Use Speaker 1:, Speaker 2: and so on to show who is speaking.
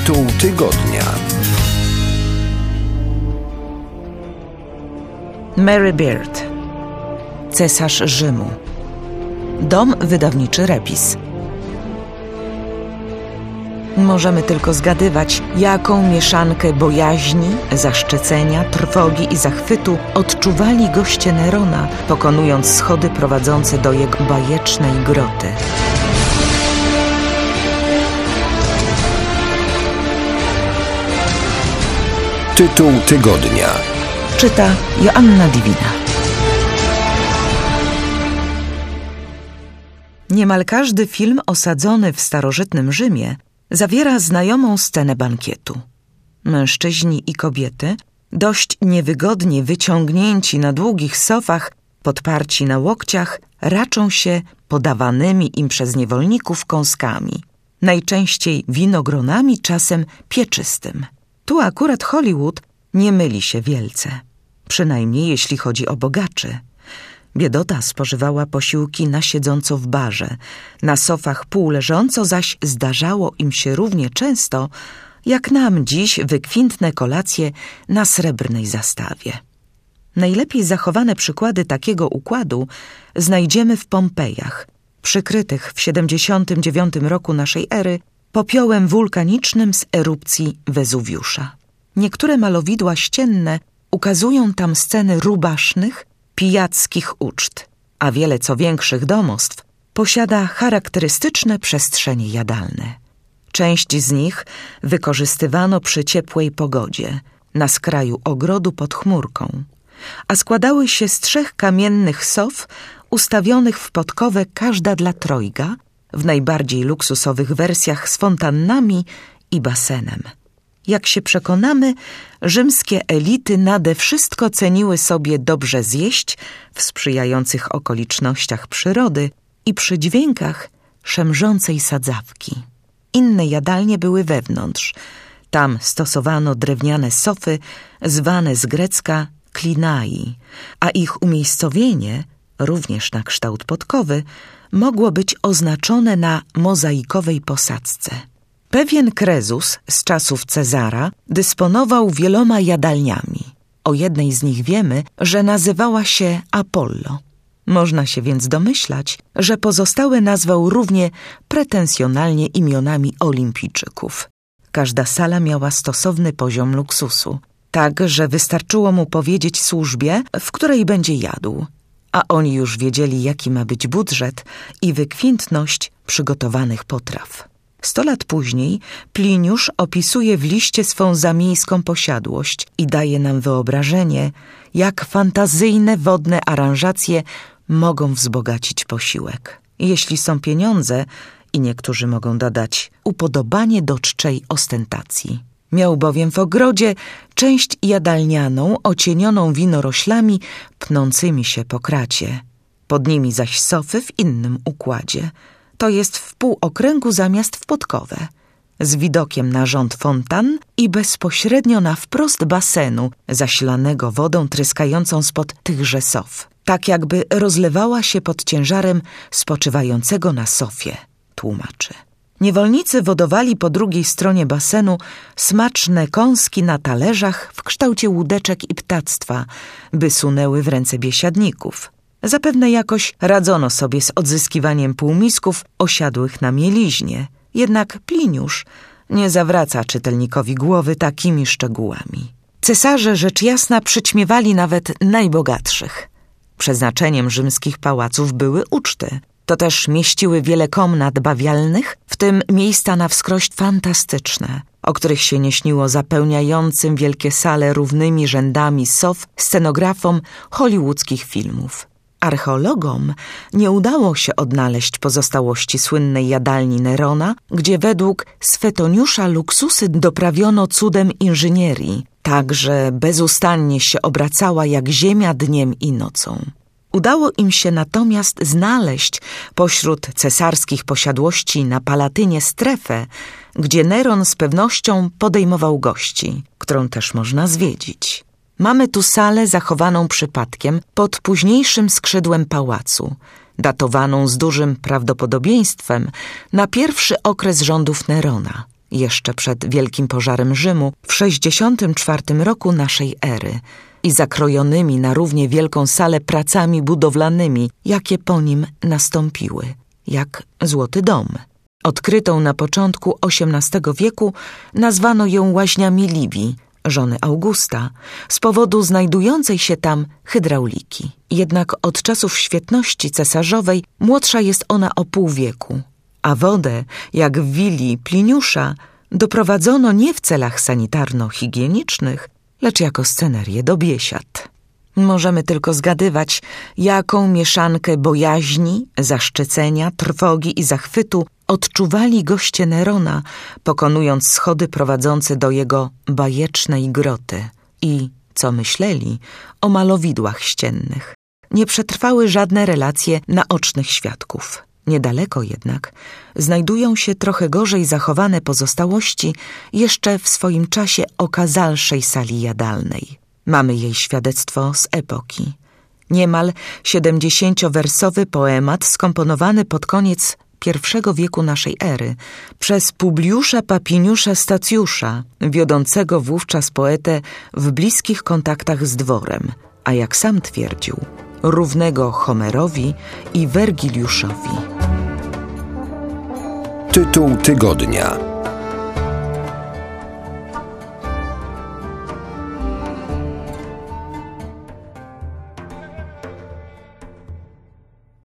Speaker 1: Tytuł tygodnia.
Speaker 2: Mary Beard, Cesarz Rzymu. Dom wydawniczy Repis. Możemy tylko zgadywać, jaką mieszankę bojaźni, zaszczycenia, trwogi i zachwytu odczuwali goście Nerona, pokonując schody prowadzące do jego bajecznej groty.
Speaker 1: Tytuł tygodnia.
Speaker 2: Czyta Joanna Divina. Niemal każdy film osadzony w starożytnym Rzymie zawiera znajomą scenę bankietu. Mężczyźni i kobiety, dość niewygodnie wyciągnięci na długich sofach, podparci na łokciach, raczą się podawanymi im przez niewolników kąskami, najczęściej winogronami, czasem pieczystym. Tu akurat Hollywood nie myli się wielce, przynajmniej jeśli chodzi o bogaczy. Biedota spożywała posiłki na siedząco w barze, na sofach półleżąco zaś zdarzało im się równie często, jak nam dziś, wykwintne kolacje na srebrnej zastawie. Najlepiej zachowane przykłady takiego układu znajdziemy w Pompejach, przykrytych w 79 roku naszej ery popiołem wulkanicznym z erupcji Wezuwiusza. Niektóre malowidła ścienne ukazują tam sceny rubasznych, pijackich uczt, a wiele co większych domostw posiada charakterystyczne przestrzenie jadalne. Część z nich wykorzystywano przy ciepłej pogodzie, na skraju ogrodu pod chmurką, a składały się z 3 kamiennych sof ustawionych w podkowę każda dla trojga, w najbardziej luksusowych wersjach z fontannami i basenem. Jak się przekonamy, rzymskie elity nade wszystko ceniły sobie dobrze zjeść w sprzyjających okolicznościach przyrody i przy dźwiękach szemrzącej sadzawki. Inne jadalnie były wewnątrz. Tam stosowano drewniane sofy zwane z grecka klinai, a ich umiejscowienie, również na kształt podkowy, mogło być oznaczone na mozaikowej posadzce. Pewien Krezus z czasów Cezara dysponował wieloma jadalniami. O jednej z nich wiemy, że nazywała się Apollo. Można się więc domyślać, że pozostałe nazwał równie pretensjonalnie imionami olimpijczyków. Każda sala miała stosowny poziom luksusu, tak że wystarczyło mu powiedzieć służbie, w której będzie jadł, a oni już wiedzieli, jaki ma być budżet i wykwintność przygotowanych potraw. 100 lat później Pliniusz opisuje w liście swą zamiejską posiadłość i daje nam wyobrażenie, jak fantazyjne wodne aranżacje mogą wzbogacić posiłek. Jeśli są pieniądze, i niektórzy mogą dodać upodobanie do czczej ostentacji. Miał bowiem w ogrodzie część jadalnianą ocienioną winoroślami pnącymi się po kracie, pod nimi zaś sofy w innym układzie, to jest w półokręgu zamiast w podkowę, z widokiem na rząd fontan i bezpośrednio na wprost basenu zasilanego wodą tryskającą spod tychże sof, tak jakby rozlewała się pod ciężarem spoczywającego na sofie, tłumaczy. Niewolnicy wodowali po drugiej stronie basenu smaczne kąski na talerzach w kształcie łódeczek i ptactwa, by sunęły w ręce biesiadników. Zapewne jakoś radzono sobie z odzyskiwaniem półmisków osiadłych na mieliźnie, jednak Pliniusz nie zawraca czytelnikowi głowy takimi szczegółami. Cesarze rzecz jasna przyćmiewali nawet najbogatszych. Przeznaczeniem rzymskich pałaców były uczty. To też mieściły wiele komnat bawialnych, w tym miejsca na wskroś fantastyczne, o których się nie śniło zapełniającym wielkie sale równymi rzędami sof scenografom hollywoodzkich filmów. Archeologom nie udało się odnaleźć pozostałości słynnej jadalni Nerona, gdzie według Swetoniusza luksusy doprawiono cudem inżynierii, tak że bezustannie się obracała jak ziemia dniem i nocą. Udało im się natomiast znaleźć pośród cesarskich posiadłości na Palatynie strefę, gdzie Neron z pewnością podejmował gości, którą też można zwiedzić. Mamy tu salę zachowaną przypadkiem pod późniejszym skrzydłem pałacu, datowaną z dużym prawdopodobieństwem na pierwszy okres rządów Nerona. jeszcze przed wielkim pożarem Rzymu w 64 roku naszej ery i zakrojonymi na równie wielką salę pracami budowlanymi, jakie po nim nastąpiły, jak Złoty Dom. Odkrytą na początku XVIII wieku nazwano ją łaźniami Livii, żony Augusta, z powodu znajdującej się tam hydrauliki. Jednak od czasów świetności cesarzowej młodsza jest ona o pół wieku, a wodę, jak w willi Pliniusza, doprowadzono nie w celach sanitarno-higienicznych, lecz jako scenerię do biesiad. Możemy tylko zgadywać, jaką mieszankę bojaźni, zaszczycenia, trwogi i zachwytu odczuwali goście Nerona, pokonując schody prowadzące do jego bajecznej groty i, co myśleli, o malowidłach ściennych. Nie przetrwały żadne relacje naocznych świadków. Niedaleko jednak znajdują się trochę gorzej zachowane pozostałości jeszcze w swoim czasie okazalszej sali jadalnej. Mamy jej świadectwo z epoki. Niemal 70-wersowy poemat skomponowany pod koniec I wieku naszej ery przez Publiusza Papiniusza Stacjusza, wiodącego wówczas poetę w bliskich kontaktach z dworem, a jak sam twierdził, równego Homerowi i Wergiliuszowi.
Speaker 1: Tytuł tygodnia.